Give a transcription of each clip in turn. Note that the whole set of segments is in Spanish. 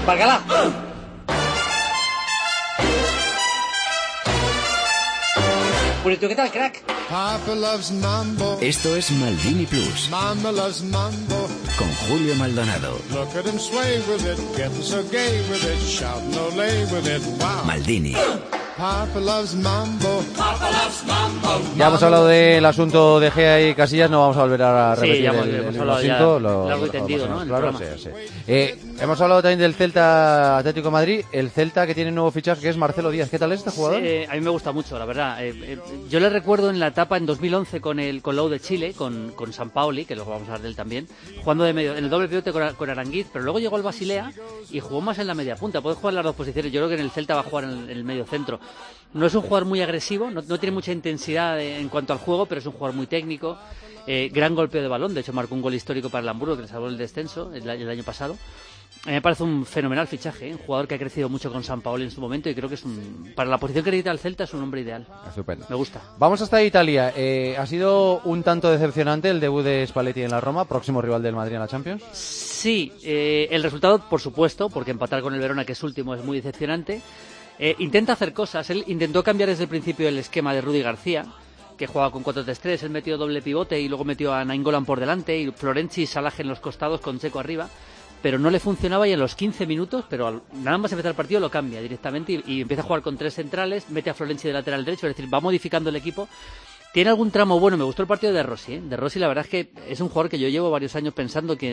Pargalá. ¿Qué tal, crack? Papa loves mambo. Esto es Maldini Plus. Mama loves mambo. Con Julio Maldonado. Look at him sway with it, getting so gay with it, shouting olé with it, wow. Maldini. Papa loves mambo. Papa loves mambo. Ya hemos hablado del asunto de Gea y Casillas, no vamos a volver a repetir sí, ya hemos hablado ya largo y tendido, ¿no? Claro, sí. Hemos hablado también del Celta Atlético de Madrid, el Celta que tiene un nuevo fichaje que es Marcelo Díaz. ¿Qué tal es este jugador? Sí, a mí me gusta mucho, la verdad. Yo le recuerdo en la etapa en 2011 con Lou de Chile, con San Paoli, que luego vamos a hablar de él también, jugando de medio, en el doble pivote con Aranguiz, pero luego llegó al Basilea y jugó más en la media punta. Puede jugar en las dos posiciones. Yo creo que en el Celta va a jugar en el medio centro. No es un jugador muy agresivo, no tiene mucha intensidad en cuanto al juego, pero es un jugador muy técnico, gran golpeo de balón. De hecho marcó un gol histórico para el Hamburgo que le salvó el descenso el año pasado. A mí me parece un fenomenal fichaje, un jugador que ha crecido mucho con San Paolo en su momento y creo que es para la posición que necesita el Celta es un hombre ideal. Estupendo. Me gusta. Vamos hasta Italia. Ha sido un tanto decepcionante el debut de Spalletti en la Roma, próximo rival del Madrid en la Champions. Sí, el resultado por supuesto, porque empatar con el Verona, que es último, es muy decepcionante. Intenta hacer cosas. Él intentó cambiar desde el principio el esquema de Rudy García, que jugaba con 4-3-3, él metió doble pivote y luego metió a Nainggolan por delante y Florenzi y Salah en los costados con Dzeko arriba, pero no le funcionaba y en los 15 minutos, pero nada más empezar el partido lo cambia directamente y empieza a jugar con 3 centrales, mete a Florenzi de lateral derecho, es decir, va modificando el equipo. Tiene algún tramo bueno, me gustó el partido de Rossi, ¿eh? De Rossi la verdad es que es un jugador que yo llevo varios años pensando que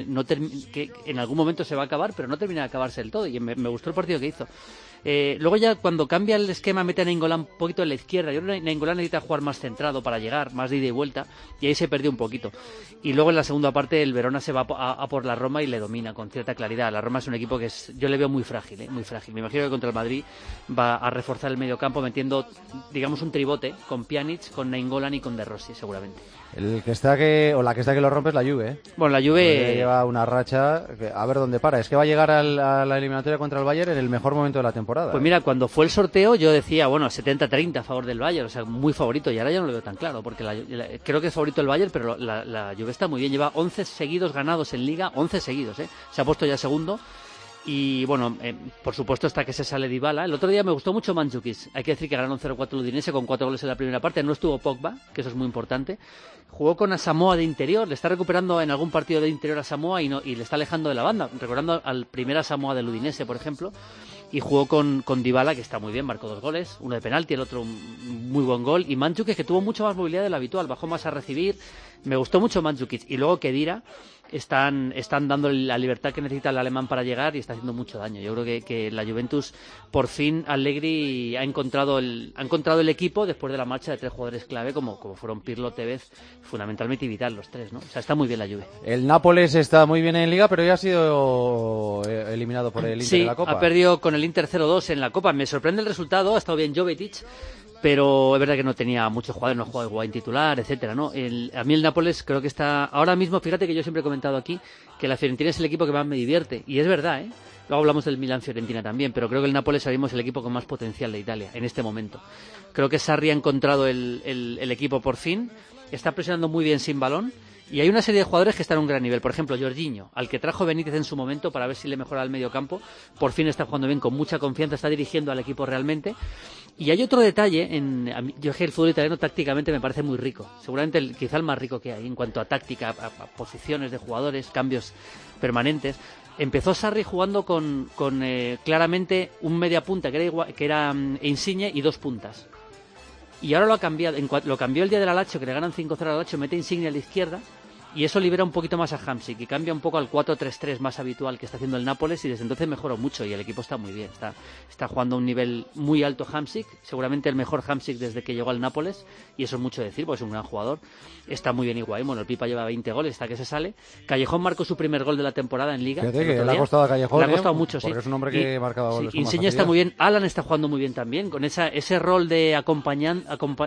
en algún momento se va a acabar, pero no termina de acabarse del todo y me gustó el partido que hizo. Luego ya cuando cambia el esquema mete a Nainggolan un poquito en la izquierda. Yo creo que Nainggolan necesita jugar más centrado para llegar, más de ida y vuelta, y ahí se perdió un poquito. Y luego en la segunda parte el Verona se va a por la Roma y le domina con cierta claridad. La Roma es un equipo que yo le veo muy frágil, muy frágil. Me imagino que contra el Madrid va a reforzar el medio campo metiendo, digamos, un tribote con Pjanic, con Nainggolan y con De Rossi seguramente. La que está que lo rompe es la Juve, ¿eh? Bueno, la Juve lleva una racha a ver dónde para. Es que va a llegar a la eliminatoria contra el Bayern en el mejor momento de la temporada. Pues mira, cuando fue el sorteo yo decía, bueno, 70-30 a favor del Bayern, o sea, muy favorito, y ahora ya no lo veo tan claro, porque creo que es favorito el Bayern, pero la Juve está muy bien, lleva 11 seguidos ganados en Liga, 11 seguidos, se ha puesto ya segundo. Y bueno, por supuesto hasta que se sale Dybala. El otro día me gustó mucho Mandzukic. Hay que decir que ganaron 0-4 el Udinese con 4 goles en la primera parte. No estuvo Pogba, que eso es muy importante. Jugó con Asamoah de interior. Le está recuperando en algún partido de interior a Asamoah y le está alejando de la banda. Recordando al primer Asamoah del Udinese, por ejemplo. Y jugó con Dybala, que está muy bien, marcó 2 goles. Uno de penalti, el otro un muy buen gol. Y Mandzukic, que tuvo mucha más movilidad de lo habitual. Bajó más a recibir. Me gustó mucho Mandzukic. Y luego Khedira. Están dando la libertad que necesita el alemán para llegar y está haciendo mucho daño. Yo creo que la Juventus, por fin, Allegri ha encontrado el equipo después de la marcha de 3 jugadores clave como fueron Pirlo, Tevez, fundamentalmente y Vidal, los 3, ¿no? O sea, está muy bien la Juve. El Nápoles está muy bien en Liga, pero ya ha sido eliminado por el Inter en la Copa. Sí, ha perdido con el Inter 0-2 en la Copa. Me sorprende el resultado, ha estado bien Jovetic, pero es verdad que no tenía muchos jugadores, no jugaba Higuaín titular, etcétera, ¿no? A mí el Nápoles creo que está ahora mismo, fíjate que yo siempre he comentado aquí que la Fiorentina es el equipo que más me divierte, y es verdad, ¿eh? Luego hablamos del Milan-Fiorentina también, pero creo que el Nápoles ahora mismo es el equipo con más potencial de Italia en este momento. Creo que Sarri ha encontrado el equipo por fin, está presionando muy bien sin balón. Y hay una serie de jugadores que están a un gran nivel. Por ejemplo, Jorginho, al que trajo Benítez en su momento para ver si le mejora el medio campo. Por fin está jugando bien, con mucha confianza, está dirigiendo al equipo realmente. Y hay otro detalle, yo es que el fútbol italiano tácticamente me parece muy rico. Seguramente quizá el más rico que hay en cuanto a táctica, a posiciones de jugadores, cambios permanentes. Empezó Sarri jugando con claramente un media punta que era Insigne y 2 puntas. Y ahora lo ha cambiado, lo cambió el día del Lazio, que le ganan 5-0 al Lazio, mete Insigne a la izquierda y eso libera un poquito más a Hamsik y cambia un poco al 4-3-3 más habitual que está haciendo el Nápoles, y desde entonces mejoró mucho y el equipo está muy bien, está jugando a un nivel muy alto Hamsik, seguramente el mejor Hamsik desde que llegó al Nápoles, y eso es mucho decir porque es un gran jugador. Está muy bien Higuaín, bueno, el Pipa lleva 20 goles hasta que se sale. Callejón marcó su primer gol de la temporada en Liga. Fíjate que le ha costado a Callejón, le ha costado mucho, porque es un hombre que marcaba goles. Sí, Insigne está muy bien, Alan está jugando muy bien también, con ese rol de acompañar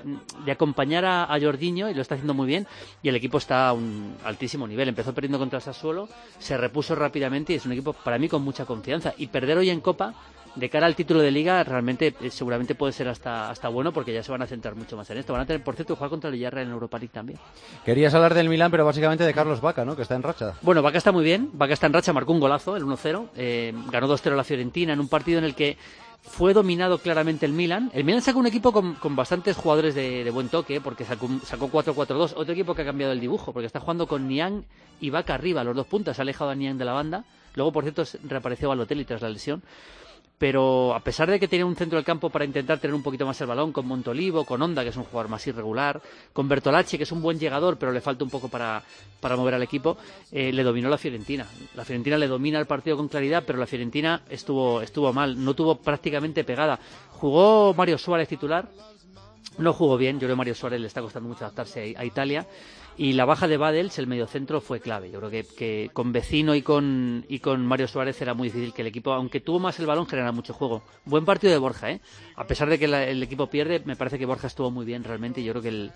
a Jorginho, y lo está haciendo muy bien, y el equipo está a un altísimo nivel. Empezó perdiendo contra el Sassuolo, se repuso rápidamente y es un equipo para mí con mucha confianza, y perder hoy en Copa de cara al título de Liga realmente seguramente puede ser hasta bueno, porque ya se van a centrar mucho más en esto. Van a tener, por cierto, jugar contra el Villarreal en Europa League también. Querías hablar del Milán, pero básicamente de Carlos Bacca, ¿no? Que está en racha. Bueno, Bacca está muy bien. Bacca está en racha, marcó un golazo, el 1-0. Ganó 2-0 a la Fiorentina en un partido en el que fue dominado claramente el Milan. El Milan sacó un equipo con bastantes jugadores de buen toque, porque sacó 4-4-2. Otro equipo que ha cambiado el dibujo, porque está jugando con Niang y Bacca arriba, los dos puntas. Ha alejado a Niang de la banda. Luego, por cierto, reapareció Balotelli tras la lesión. Pero a pesar de que tenía un centro del campo para intentar tener un poquito más el balón, con Montolivo, con Honda, que es un jugador más irregular, con Bertolacci, que es un buen llegador, pero le falta un poco para mover al equipo, le dominó la Fiorentina. La Fiorentina le domina el partido con claridad, pero la Fiorentina estuvo mal, no tuvo prácticamente pegada. Jugó Mario Suárez titular, no jugó bien. Yo creo que a Mario Suárez le está costando mucho adaptarse a Italia. Y la baja de Badels, el mediocentro, fue clave. Yo creo que con Vecino y con Mario Suárez era muy difícil que el equipo, aunque tuvo más el balón, generara mucho juego. Buen partido de Borja, ¿eh? A pesar de que el equipo pierde, me parece que Borja estuvo muy bien realmente. Y yo creo que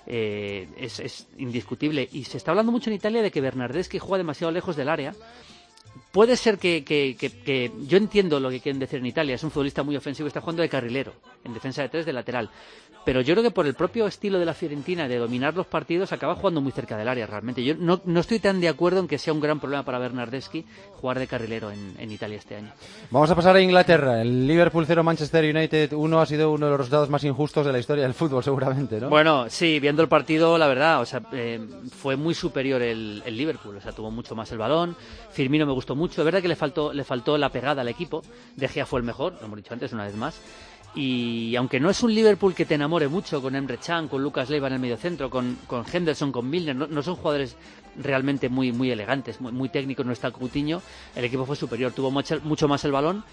es indiscutible. Y se está hablando mucho en Italia de que Bernardeschi juega demasiado lejos del área. Puede ser que yo entiendo lo que quieren decir en Italia. Es un futbolista muy ofensivo, está jugando de carrilero, en defensa de 3, de lateral. Pero yo creo que por el propio estilo de la Fiorentina de dominar los partidos, acaba jugando muy cerca del área realmente. Yo no estoy tan de acuerdo en que sea un gran problema para Bernardeschi jugar de carrilero en Italia este año. Vamos a pasar a Inglaterra. El Liverpool 0, Manchester United 1 ha sido uno de los resultados más injustos de la historia del fútbol, seguramente, ¿no? Bueno, sí, viendo el partido, la verdad, o sea, fue muy superior el Liverpool. O sea, tuvo mucho más el balón. Firmino me gustó mucho. Es verdad que le faltó la pegada al equipo. De Gea fue el mejor, lo hemos dicho antes una vez más. Y aunque no es un Liverpool que te enamore mucho, con Emre Can, con Lucas Leiva en el mediocentro, con Henderson, con Milner, no son jugadores realmente muy, muy elegantes, muy técnicos, no está Coutinho, el equipo fue superior, tuvo mucho más el balón.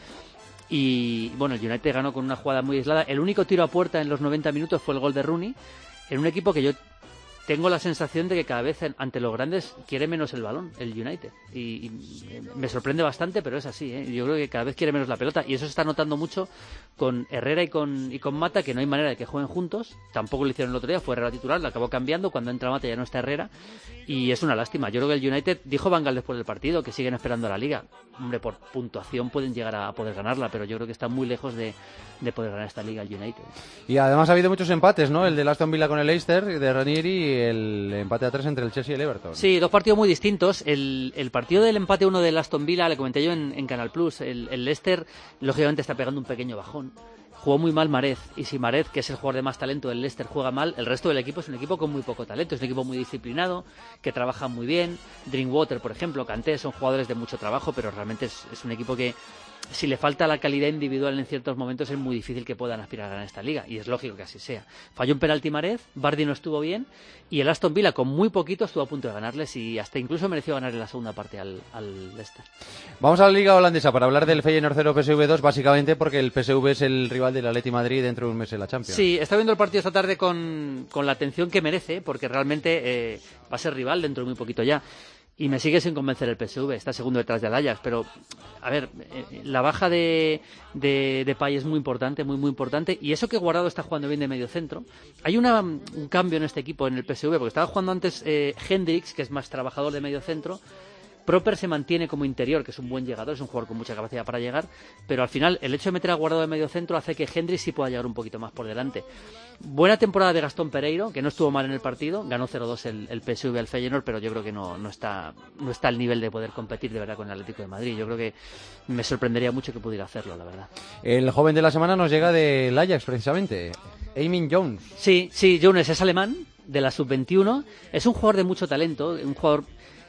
Y bueno, el United ganó con una jugada muy aislada. El único tiro a puerta en los 90 minutos fue el gol de Rooney, en un equipo que yo tengo la sensación de que cada vez ante los grandes quiere menos el balón, el United. Y me sorprende bastante, pero es así, ¿eh? Yo creo que cada vez quiere menos la pelota. Y eso se está notando mucho con Herrera y con Mata, que no hay manera de que jueguen juntos. Tampoco lo hicieron el otro día, fue Herrera titular, lo acabó cambiando. Cuando entra Mata ya no está Herrera. Y es una lástima. Yo creo que el United, dijo Van Gaal después del partido, que siguen esperando a la Liga. Hombre, por puntuación pueden llegar a poder ganarla, pero yo creo que está muy lejos de poder ganar esta Liga el United. Y además ha habido muchos empates, ¿no? El de Aston Villa con el Leicester, de Ranieri, y el empate a 3 entre el Chelsea y el Everton. Sí, dos partidos muy distintos. El partido del empate 1 del Aston Villa, le comenté yo en Canal Plus. El Leicester, lógicamente, está pegando un pequeño bajón. Jugó muy mal Mahrez, y si Mahrez, que es el jugador de más talento del Leicester, juega mal, el resto del equipo es un equipo con muy poco talento, es un equipo muy disciplinado, que trabaja muy bien. Drinkwater, por ejemplo, Kanté, son jugadores de mucho trabajo, pero realmente es un equipo que, si le falta la calidad individual en ciertos momentos, es muy difícil que puedan aspirar a ganar esta liga, y es lógico que así sea. Falló un penalti Mahrez, Vardy no estuvo bien, y el Aston Villa con muy poquito estuvo a punto de ganarles, y hasta incluso mereció ganar en la segunda parte al Leicester. Vamos a la liga holandesa para hablar del Feyenoord 0 PSV 2, básicamente porque el PSV es el rival del Atleti Madrid dentro de un mes en la Champions. Sí, está viendo el partido esta tarde con la atención que merece, porque realmente va a ser rival dentro de muy poquito ya. Y me sigue sin convencer el PSV, está segundo detrás del Ajax, pero a ver, la baja de Depay es muy importante, muy importante, y eso que Guardado está jugando bien de medio centro. Hay un cambio en este equipo, en el PSV, porque estaba jugando antes Hendricks, que es más trabajador de medio centro. Proper se mantiene como interior, que es un buen llegador, es un jugador con mucha capacidad para llegar, pero al final el hecho de meter a Guardado de medio centro hace que Hendricks sí pueda llegar un poquito más por delante. Buena temporada de Gastón Pereiro, que no estuvo mal en el partido, ganó 0-2 el PSV al Feyenoord, pero yo creo que no está al nivel de poder competir de verdad con el Atlético de Madrid. Yo creo que me sorprendería mucho que pudiera hacerlo, la verdad. El joven de la semana nos llega del Ajax, precisamente, Eamon Jones. Sí, Jones es alemán, de la sub-21, es un jugador de mucho talento, un jugador...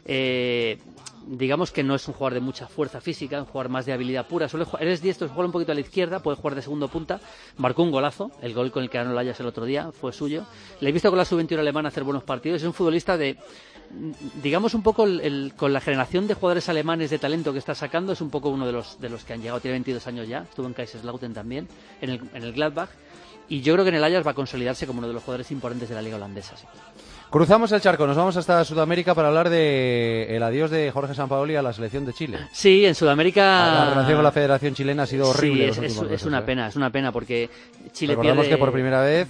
digamos que no es un jugador de mucha fuerza física, un jugador más de habilidad pura. Él es diestro, juega un poquito a la izquierda, puede jugar de segundo punta. Marcó un golazo, el gol con el que ganó el Ajax el otro día fue suyo. Le he visto con la sub-21 alemana hacer buenos partidos. Es un futbolista de, digamos, un poco con la generación de jugadores alemanes de talento que está sacando, es un poco uno de los que han llegado. Tiene 22 años ya, estuvo en Kaiserslautern también, en el Gladbach. Y yo creo que en el Ajax va a consolidarse como uno de los jugadores importantes de la liga holandesa. Sí. Cruzamos el charco, nos vamos hasta Sudamérica para hablar de el adiós de Jorge Sampaoli a la selección de Chile. Sí, en Sudamérica... La relación con la Federación Chilena ha sido horrible. Sí, es una pena porque Chile Recordamos pierde... que por primera vez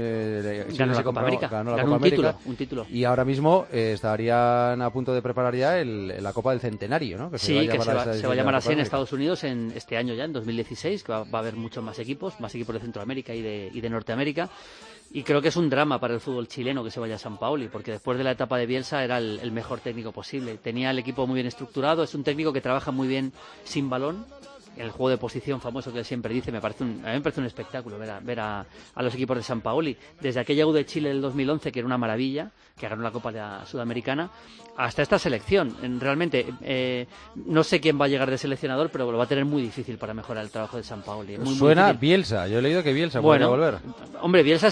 ganó la Copa América, ganó un título. Y ahora mismo estarían a punto de preparar ya la Copa del Centenario, ¿no? Se va a llamar así en Estados Unidos en este año ya, en 2016, que va a haber muchos más equipos de Centroamérica y de Norteamérica. Y creo que es un drama para el fútbol chileno que se vaya a Sampaoli, porque después de la etapa de Bielsa era el mejor técnico posible. Tenía el equipo muy bien estructurado, es un técnico que trabaja muy bien sin balón. El juego de posición famoso que él siempre dice, a mí me parece un espectáculo ver a los equipos de Sampaoli. Desde aquella U de Chile del 2011, que era una maravilla, que ganó la Copa Sudamericana, hasta esta selección. Realmente, no sé quién va a llegar de seleccionador, pero lo va a tener muy difícil para mejorar el trabajo de Sampaoli. Suena Bielsa, yo he leído que Bielsa podría volver. Hombre, Bielsa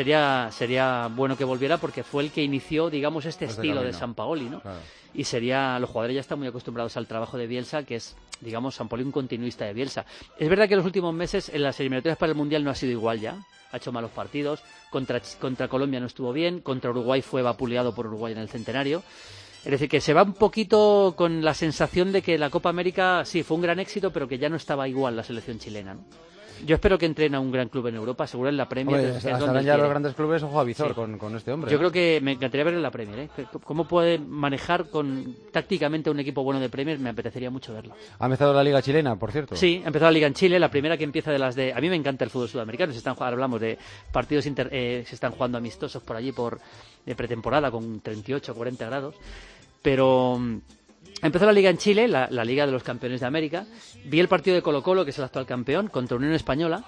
sería bueno que volviera porque fue el que inició, digamos, este estilo de Sampaoli, ¿no? Claro. Y los jugadores ya están muy acostumbrados al trabajo de Bielsa, que es, digamos, Sampaoli un continuista de Bielsa. Es verdad que en los últimos meses en las eliminatorias para el Mundial no ha sido igual ya. Ha hecho malos partidos, contra Colombia no estuvo bien, contra Uruguay fue vapuleado por Uruguay en el Centenario. Es decir, que se va un poquito con la sensación de que la Copa América sí fue un gran éxito, pero que ya no estaba igual la selección chilena, ¿no? Yo espero que entrene a un gran club en Europa, seguro en la Premier. Estarán ya los grandes clubes, ojo a visor con este hombre. Yo creo que me encantaría verlo en la Premier, ¿eh? ¿Cómo puede manejar tácticamente un equipo bueno de Premier? Me apetecería mucho verlo. ¿Ha empezado la Liga Chilena, por cierto? Sí, ha empezado la Liga en Chile, la primera que empieza A mí me encanta el fútbol sudamericano, hablamos de partidos se están jugando amistosos por allí de pretemporada con 38 o 40 grados, pero... Empezó la Liga en Chile, la Liga de los Campeones de América. Vi el partido de Colo-Colo, que es el actual campeón, contra Unión Española.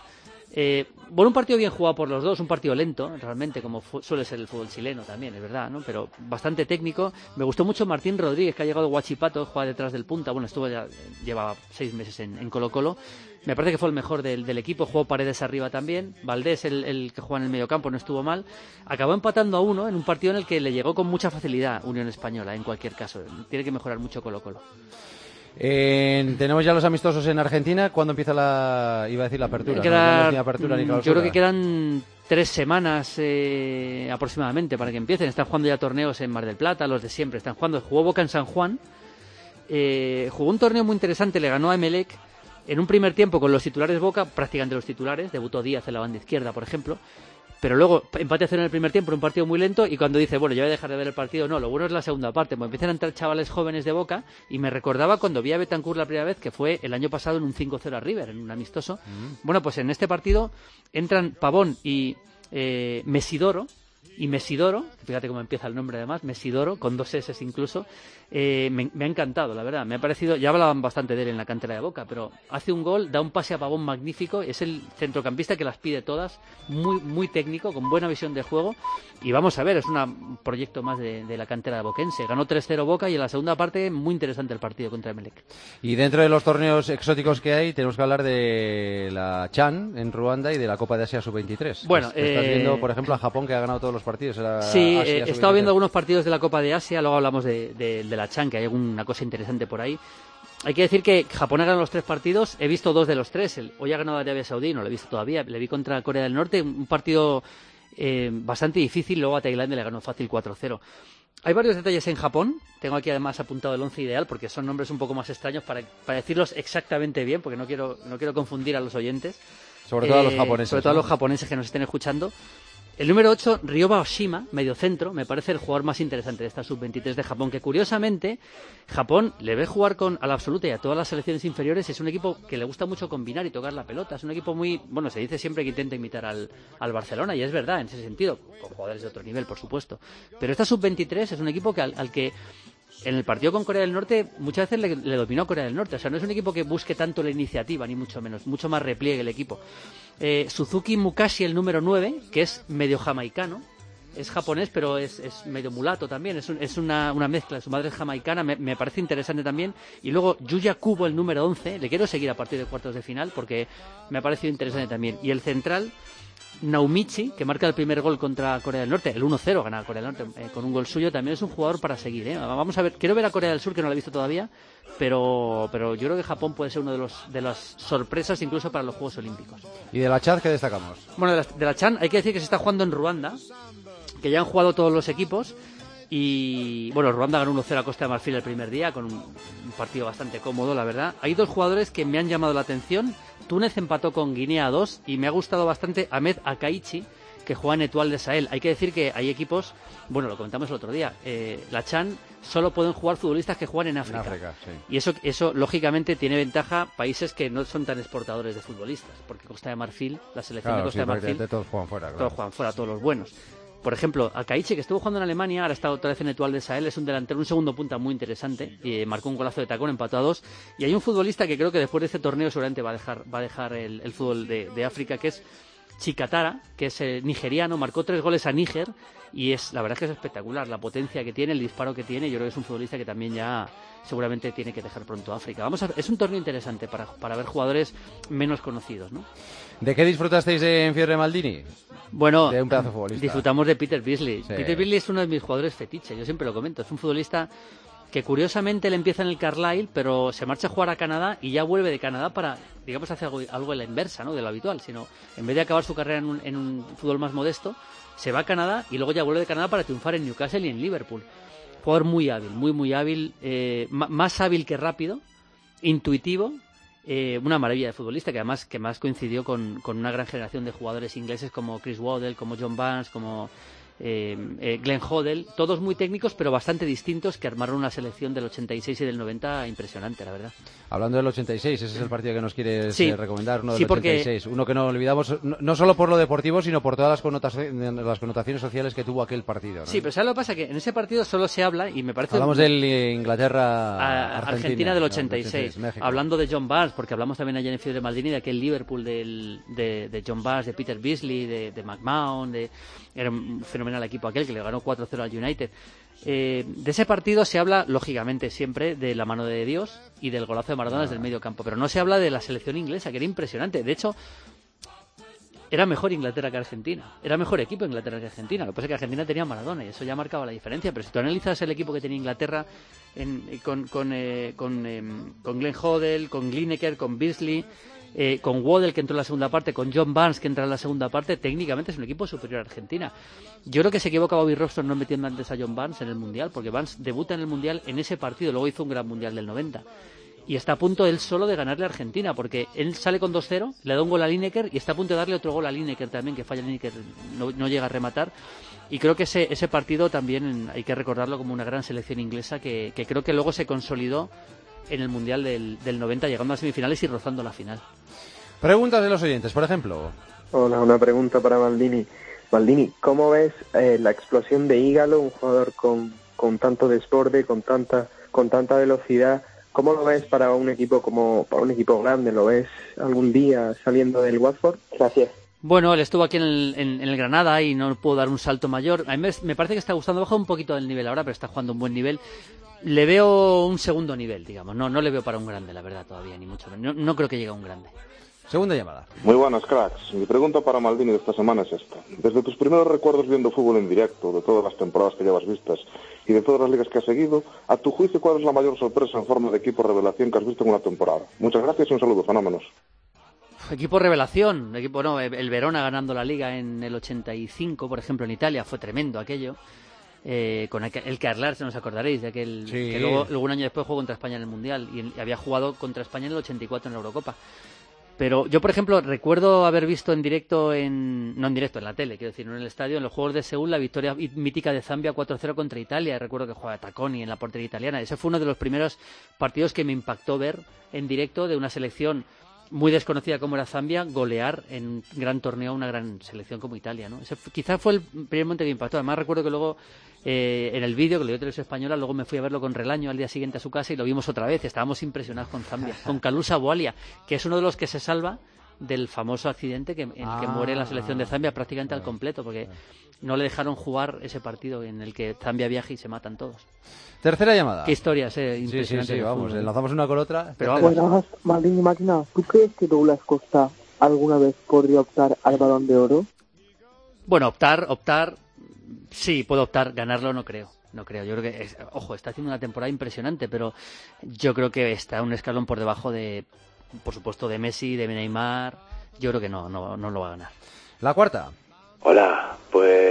Un partido bien jugado por los dos, un partido lento, realmente, como suele ser el fútbol chileno también, es verdad, ¿no? Pero bastante técnico. Me gustó mucho Martín Rodríguez, que ha llegado Huachipato, juega detrás del punta. Bueno, lleva 6 meses en Colo-Colo. Me parece que fue el mejor del equipo. Jugó Paredes arriba también. Valdés, el que juega en el mediocampo, no estuvo mal. Acabó empatando a 1 en un partido en el que le llegó con mucha facilidad Unión Española, en cualquier caso. Tiene que mejorar mucho Colo-Colo. Tenemos ya los amistosos en Argentina. ¿Cuándo empieza la apertura? Yo creo que quedan 3 semanas aproximadamente para que empiecen. Están jugando ya torneos en Mar del Plata, los de siempre están jugando. Jugó Boca en San Juan. Jugó un torneo muy interesante, le ganó a Emelec en un primer tiempo con los titulares Boca, prácticamente los titulares. Debutó Díaz en la banda izquierda, por ejemplo. Pero luego empate a 0 en el primer tiempo, un partido muy lento, y cuando dice, bueno, yo voy a dejar de ver el partido, no, lo bueno es la segunda parte, pues empiezan a entrar chavales jóvenes de Boca, y me recordaba cuando vi a Betancur la primera vez, que fue el año pasado en un 5-0 a River, en un amistoso. Bueno, pues en este partido entran Pavón y Mesidoro, fíjate cómo empieza el nombre además, Mesidoro, con 2 S incluso. Me ha encantado, la verdad. Me ha parecido, ya hablaban bastante de él en la cantera de Boca, pero hace un gol, da un pase a Pavón magnífico, es el centrocampista que las pide todas, muy, muy técnico, con buena visión de juego, y vamos a ver, es un proyecto más de la cantera de boquense. Ganó 3-0 Boca, y en la segunda parte muy interesante el partido contra Emelec. Y dentro de los torneos exóticos que hay, tenemos que hablar de la CHAN en Ruanda y de la Copa de Asia Sub-23. Bueno, estás viendo, por ejemplo, a Japón, que ha ganado todos los partidos. Sí, he estado viendo algunos partidos de la Copa de Asia, luego hablamos de la CHAN, que hay alguna cosa interesante por ahí. Hay que decir que Japón ha ganado los 3 partidos, he visto 2 de los 3. Hoy ha ganado Arabia Saudí, no lo he visto todavía, le vi contra Corea del Norte, un partido bastante difícil, luego a Tailandia le ganó fácil 4-0. Hay varios detalles en Japón, tengo aquí además apuntado el 11 ideal, porque son nombres un poco más extraños para decirlos exactamente bien, porque no quiero confundir a los oyentes. Sobre todo a los japoneses. Sobre todo a los japoneses que nos estén escuchando. El número 8, Ryoba Oshima, mediocentro, me parece el jugador más interesante de esta sub-23 de Japón, que curiosamente Japón le ve jugar a la absoluta y a todas las selecciones inferiores. Es un equipo que le gusta mucho combinar y tocar la pelota. Es un equipo muy, bueno, se dice siempre que intenta imitar al Barcelona, y es verdad en ese sentido, con jugadores de otro nivel, por supuesto. Pero esta sub-23 es un equipo al que en el partido con Corea del Norte muchas veces le dominó a Corea del Norte. O sea, no es un equipo que busque tanto la iniciativa, ni mucho menos, mucho más repliegue el equipo. Suzuki Mukashi, el número 9, que es medio jamaicano, es japonés, pero es medio mulato también, es una mezcla, su madre es jamaicana, me parece interesante también. Y luego Yuya Kubo, el número 11, le quiero seguir a partir de cuartos de final porque me ha parecido interesante también. Y el central, Naumichi, que marca el primer gol contra Corea del Norte, el 1-0 gana Corea del Norte con un gol suyo, también es un jugador para seguir, ¿eh? Vamos a ver, quiero ver a Corea del Sur, que no la he visto todavía, pero yo creo que Japón puede ser uno de las sorpresas incluso para los Juegos Olímpicos. ¿Y de la CHAN qué destacamos? Bueno, de la CHAN hay que decir que se está jugando en Ruanda, que ya han jugado todos los equipos. Y bueno, Ruanda ganó 1-0 a Costa de Marfil el primer día, con un partido bastante cómodo, la verdad. Hay dos jugadores que me han llamado la atención. Túnez empató con Guinea 2 y me ha gustado bastante Ahmed Akaichi, que juega en Etoile de Sahel. Hay que decir que hay equipos, bueno, lo comentamos el otro día, la CHAN solo pueden jugar futbolistas que juegan en África. Sí. Y eso lógicamente tiene ventaja países que no son tan exportadores de futbolistas, porque Costa de Marfil, la selección de Costa de Marfil, todos juegan fuera, todos juegan fuera, todos los buenos. Por ejemplo, Akaichi, que estuvo jugando en Alemania, ahora está otra vez en Etoile de Sahel, es un delantero, un segundo punta muy interesante, y marcó un golazo de tacón, empató a 2. Y hay un futbolista que creo que después de este torneo seguramente va a dejar el fútbol de África, que es Chikatara, que es nigeriano, marcó 3 goles a Níger, y la verdad es que es espectacular, la potencia que tiene, el disparo que tiene. Yo creo que es un futbolista que también ya seguramente tiene que dejar pronto África. Es un torneo interesante para ver jugadores menos conocidos, ¿no? ¿De qué disfrutasteis en Fiore Maldini? Bueno, de un pedazo de futbolista. Disfrutamos de Peter Beasley. Sí. Peter Beasley es uno de mis jugadores fetiche, yo siempre lo comento. Es un futbolista que curiosamente le empieza en el Carlisle, pero se marcha a jugar a Canadá y ya vuelve de Canadá para, digamos, hacer algo en la inversa, ¿no?, de lo habitual. Sino, en vez de acabar su carrera en un fútbol más modesto, se va a Canadá y luego ya vuelve de Canadá para triunfar en Newcastle y en Liverpool. Jugador muy hábil, muy hábil, más hábil que rápido, intuitivo. Una maravilla de futbolista que además coincidió con una gran generación de jugadores ingleses como Chris Waddell, como John Barnes, como Glenn Hoddle, todos muy técnicos pero bastante distintos, que armaron una selección del 86 y del 90 impresionante, la verdad. Hablando del 86, ese es el partido que nos quieres recomendar, uno del 86, uno que no olvidamos, no solo por lo deportivo, sino por todas las connotaciones sociales que tuvo aquel partido, ¿no? Sí, pero ¿sabes lo que pasa? Que en ese partido solo se habla, y me parece... Hablamos del Inglaterra-Argentina del 86, hablando de John Barnes, porque hablamos también ayer en Fiore Maldini de aquel Liverpool de John Barnes, de Peter Beasley, de McMahon, era un fenomenal equipo aquel que le ganó 4-0 al United. De ese partido se habla, lógicamente, siempre de la mano de Dios y del golazo de Maradona desde el medio campo, pero no se habla de la selección inglesa, que era impresionante. De hecho, era mejor Inglaterra que Argentina, era mejor equipo Inglaterra que Argentina. Lo que pasa es que Argentina tenía Maradona y eso ya marcaba la diferencia. Pero si tú analizas el equipo que tenía Inglaterra con Glenn Hoddle, con Lineker, con Beasley, con Waddell, que entró en la segunda parte, con John Barnes, que entra en la segunda parte, técnicamente es un equipo superior a Argentina. Yo creo que se equivoca Bobby Robson no metiendo antes a John Barnes en el Mundial, porque Barnes debuta en el Mundial en ese partido, luego hizo un gran Mundial del 90. Y está a punto él solo de ganarle a Argentina, porque él sale con 2-0, le da un gol a Lineker y está a punto de darle otro gol a Lineker también, que falla Lineker, no llega a rematar. Y creo que ese partido también hay que recordarlo como una gran selección inglesa que creo que luego se consolidó en el Mundial del 90, llegando a semifinales y rozando la final. Preguntas de los oyentes, por ejemplo. Hola, una pregunta para Maldini. Maldini, ¿cómo ves la explosión de Ígalo, un jugador con tanto desborde, con tanta velocidad? ¿Cómo lo ves para un equipo grande? ¿Lo ves algún día saliendo del Watford? Gracias. Bueno, él estuvo aquí en el Granada y no pudo dar un salto mayor. A mí me parece que está gustando, baja un poquito del nivel ahora, pero está jugando un buen nivel. Le veo un segundo nivel, digamos. No le veo para un grande, la verdad, todavía, ni mucho menos. No creo que llegue a un grande. Segunda llamada. Muy buenas, cracks. Mi pregunta para Maldini de esta semana es esta. Desde tus primeros recuerdos viendo fútbol en directo, de todas las temporadas que llevas vistas y de todas las ligas que has seguido, a tu juicio, ¿cuál es la mayor sorpresa en forma de equipo revelación que has visto en una temporada? Muchas gracias y un saludo, fenómenos. Equipo revelación, el Verona ganando la Liga en el 85, por ejemplo, en Italia, fue tremendo aquello. Con el Carlar, se nos acordaréis de aquel, sí, que luego un año después jugó contra España en el Mundial y había jugado contra España en el 84 en la Eurocopa. Pero yo, por ejemplo, recuerdo haber visto en directo, en la tele, quiero decir, no en el estadio, en los Juegos de Seúl, la victoria mítica de Zambia 4-0 contra Italia. Recuerdo que jugaba Tacconi en la portería italiana. Ese fue uno de los primeros partidos que me impactó ver en directo de una selección muy desconocida como era Zambia, golear en un gran torneo a una gran selección como Italia, ¿no? Ese quizás fue el primer momento que me impactó. Además recuerdo que luego en el vídeo que le dio Televisión Española, luego me fui a verlo con Relaño al día siguiente a su casa y lo vimos otra vez. Estábamos impresionados con Zambia, con Kalusa Bwalia, que es uno de los que se salva del famoso accidente en el que muere la selección de Zambia prácticamente al completo, porque no le dejaron jugar ese partido en el que Zambia viaja y se matan todos. Tercera llamada. Qué historias, impresionantes. Sí, vamos, enlazamos una con otra. Pero buenas, Maldini Máquina, ¿tú crees que Douglas Costa alguna vez podría optar al Balón de Oro? Bueno, optar, sí, puedo optar, ganarlo no creo. Yo creo que, está haciendo una temporada impresionante, pero yo creo que está un escalón por debajo por supuesto, de Messi, de Neymar. Yo creo que no lo va a ganar. La cuarta. Hola, pues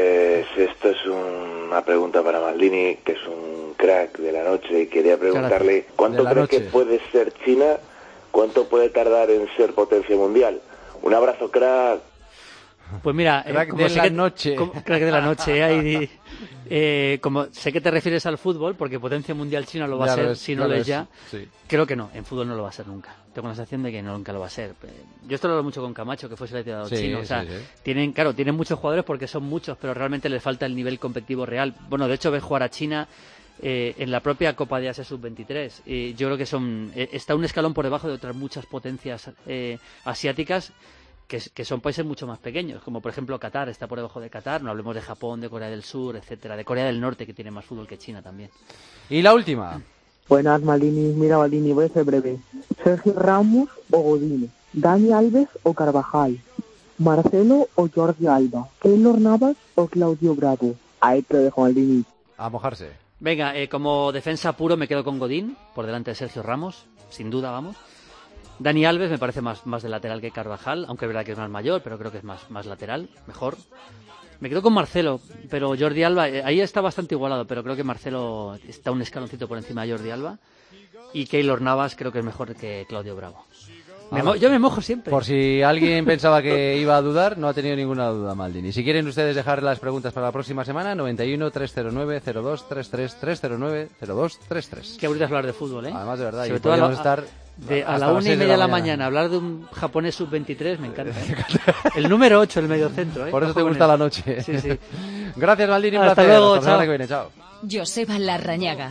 Pues esto es una pregunta para Maldini, que es un crack de la noche, y quería preguntarle ¿cuánto cree que puede ser China? ¿Cuánto puede tardar en ser potencia mundial? Un abrazo, crack. Pues mira, crack de la noche. Crack de la noche. Como sé que te refieres al fútbol, porque potencia mundial China lo va a ser, si no lo es ya. Sí. Creo que no, en fútbol no lo va a ser nunca. Tengo la sensación de que nunca lo va a ser. Yo esto lo hablo mucho con Camacho, que fue seleccionador chino. O sea, tienen muchos jugadores porque son muchos, pero realmente les falta el nivel competitivo real. Bueno, de hecho, ves jugar a China en la propia Copa de Asia Sub-23. Yo creo que está un escalón por debajo de otras muchas potencias asiáticas que son países mucho más pequeños, como por ejemplo Qatar está por debajo de Qatar, no hablemos de Japón, de Corea del Sur, etcétera, de Corea del Norte, que tiene más fútbol que China también. Y la última. Buenas, Maldini. Mira, Maldini, voy a ser breve. Sergio Ramos o Godín, Dani Alves o Carvajal, Marcelo o Jordi Alba, Keylor Navas o Claudio Bravo. Ahí te lo dejo, Maldini. A mojarse. Venga, como defensa puro me quedo con Godín, por delante de Sergio Ramos, sin duda, vamos. Dani Alves me parece más de lateral que Carvajal, aunque es verdad que es más mayor, pero creo que es más lateral, mejor. Me quedo con Marcelo, pero Jordi Alba, ahí está bastante igualado, pero creo que Marcelo está un escaloncito por encima de Jordi Alba. Y Keylor Navas creo que es mejor que Claudio Bravo. Yo me mojo siempre. Por si alguien pensaba que iba a dudar, no ha tenido ninguna duda Maldini. Si quieren ustedes dejar las preguntas para la próxima semana, 91 309 0233 309 0233. Qué bonito es hablar de fútbol, ¿eh? Además, de verdad, sobre y podríamos estar a la 1:30 de la mañana hablar de un japonés sub-23 me encanta, ¿eh? El número 8, el mediocentro, ¿eh? Por eso te gusta la noche. Sí, sí. Gracias, Maldini, un hasta placer. Luego, hasta la semana que viene, chao. Joseba Larrañaga.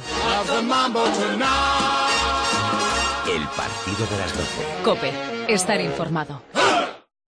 El partido de las 12. COPE. Estar informado.